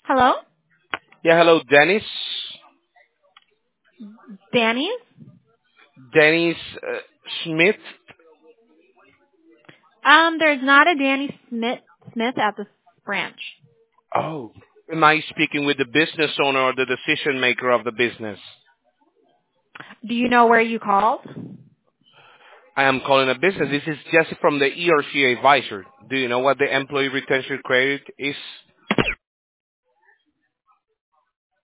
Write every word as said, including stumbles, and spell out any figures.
Hello? Yeah, hello, Dennis. Danny? Dennis uh, Smith. Um, there's not a Danny Smith Smith at this branch. Oh, am I speaking with the business owner or the decision maker of the business? Do you know where you called? I am calling a business. This is Jesse from the E R C Advisor. Do you know what the employee retention credit is?